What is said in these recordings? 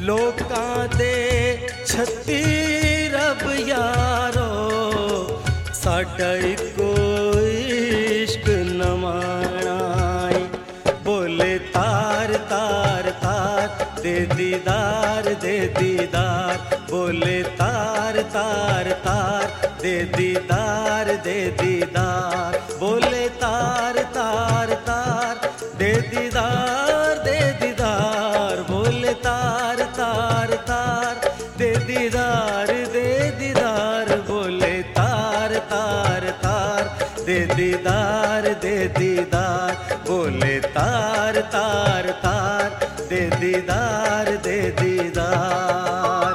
लोकां दे छत्ती रब यारो साडा इको इश्क न माणाई। बोले तार तार तार दे दीदार दे दीदार। बोले तार तार तार दे दीदार दे दीदार। बोले तार तार तार दे दीदार दे दीदार। बोले तार तार तार दे दीदार दे दीदार। बोले तार तार तार दे दीदार दे दीदार। बोले तार तार तार दे दीदार दे दीदार।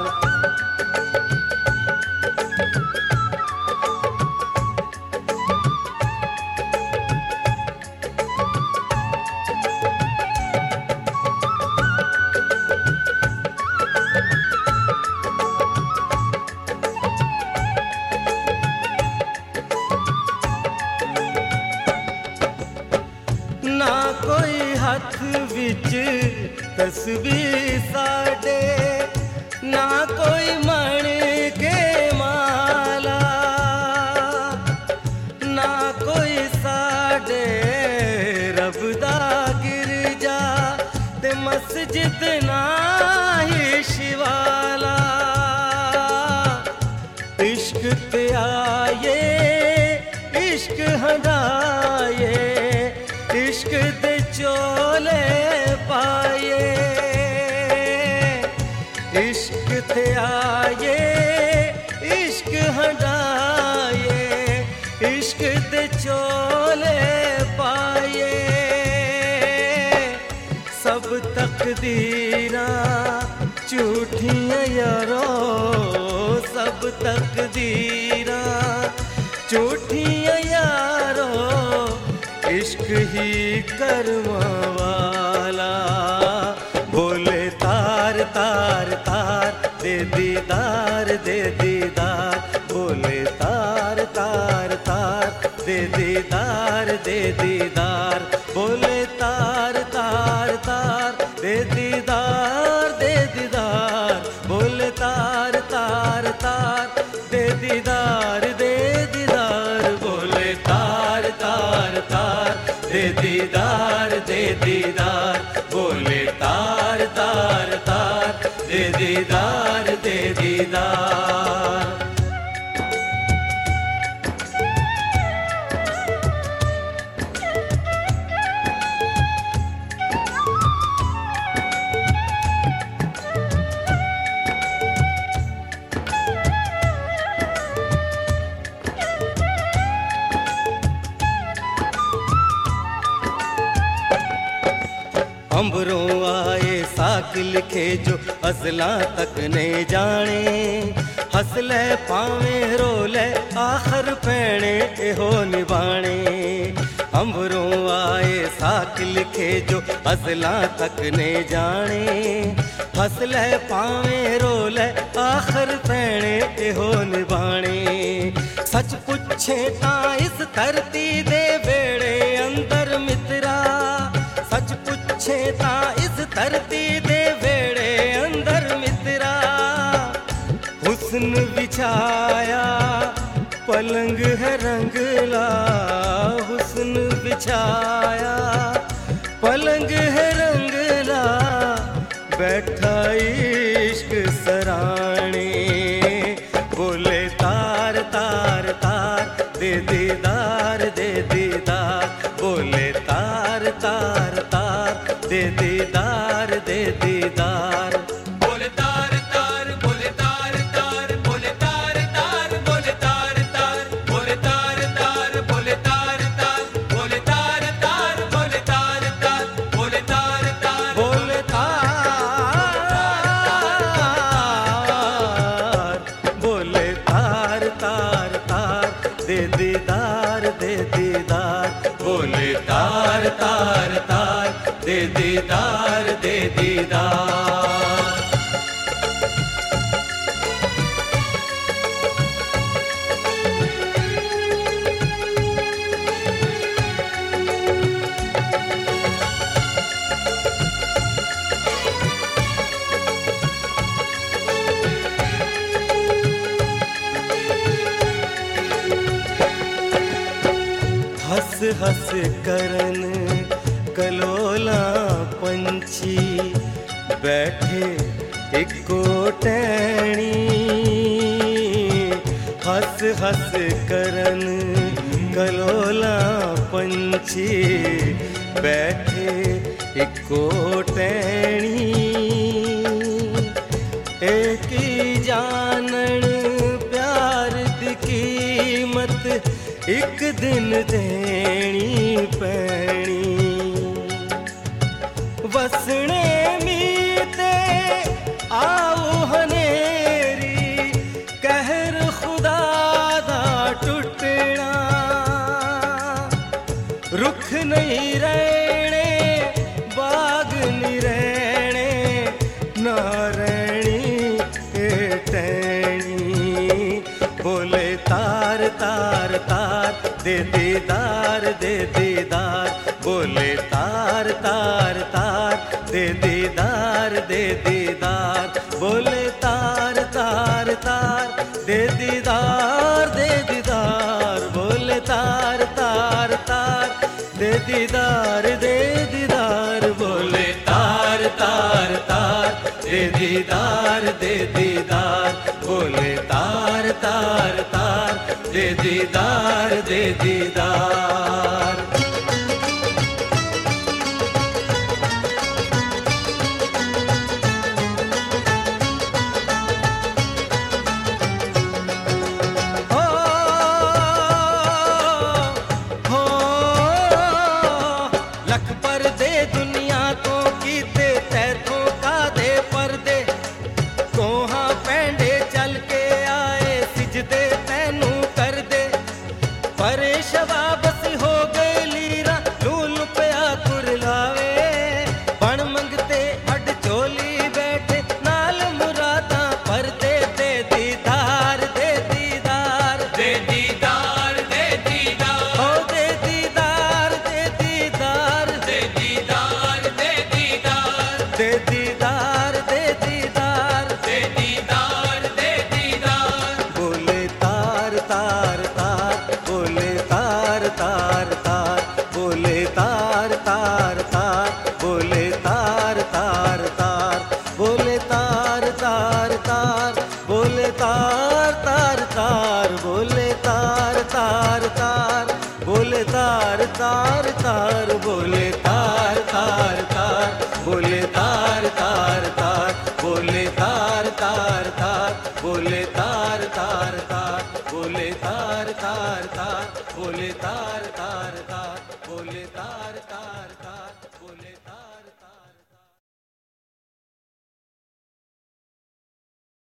ना कोई हथ विच तस्वीर साडे, ना कोई मण के माला, ना कोई साडे रब दा गिरजा ते मस्जिद ना ही शिवाला। इश्क ते आए इश्क हंडाए, इश्क दे चोले पाए। इश्क थे आए इश्क हंडाए, इश्क दे चोले पाए। सब तकदीरा झूठियां यारो, सब तकदीरा झूठियां यारो। इश्क ही करवा वाला। बोले तार तार तार दे दीदार दे दीदार। बोले तार तार तार दे दीदार दे दीदार। बोले तार तार तार दे दीदार दे दीदार। बोले तार तार तार दे दीदार दे दीदार। बोले तार तार तार दे दीदार दे दीदार। बोले तार तार तार दे दीदार दे दीदार। अंबरों आए साक लिखे जो अज़ला तक ने जाने। हसले पावे रोले आखर पैणे एहो निभाणे। अंबरों आए साक लिखे जो अज़ला तक ने जाने। हसले पावे रोले आखर पैणे एहो निभाणे। सच पुछे ता इस धरती दे बेड़े अंदर मित्रा। सच पुछे ता इस धरती दे वेड़े अंदर मित्रा। हुस्न बिछाया पलंग है रंगला। हुस्न बिछाया पलंग है रंगला। बैठा इश्क सराणे। बोले तार तार तार दे दीदार दे दीदार। बोले तार तार तार दे दीदार दे दीदार। बोले तार तार बोले तार तार बोले तार तार बोले तार तार बोले तार तार बोले तार तार बोले तार तार बोले तार तार बोले तार तार बोले तार बोले तार तार तार दे दीदार दे दीदार। बोले तार तार तार दे दीदार दे दीदार। हस करन कलोला पंछी बैठे इको टैणी। हस हस करन कलोला पंछी बैठे इको टैणी। एक जानन प्यार दी कीमत एक दिन देनी पैनी। वसने मीते आओ हनेरी कहर खुदा दा टुटना। रुख नहीं रहने बाग नहीं रहने ना रहनी टैनी। बोले तार तार तार दे दीदार दे दीदार। बोले तार तार तार दे दीदार दे दीदार। बोले तार तार तार दे दीदार दे दीदार। बोले तार तार तार दे दीदार दे दीदार। बोले तार तार तार दे दीदार दे दीदार। बोले तार तार तार दे दीदार दे दीदार। लख पर्दे दुनिया तो कीते तैथों का दे पर्दे। कोहा पैंडे चल के आए सिजदे तैनू कर दे। परे शबाबसी हो गए लीरा लूल पया कुरलावे। बण मंगते अड चोली बैठे नाल मुरादा परदे। दे दीदार दे दीदार दे दीदार दे दीदार। हो दे दीदार दे दीदार। दे दीदार दे दीदार। दे दीदार दे दीदार। दे दीदार दे दीदार। बोले तार तार तार बोले तार तार तार। बोले तार तार तार बोले तार तार तार। बोले तार तार तार बोले तार तार तार। बोले तार तार तार बोले तार तार तार। बोले तार तार तार बोले तार तार तार। बोले तार तार तार बोले तार तार तार। बोले तार तार तार बोले तार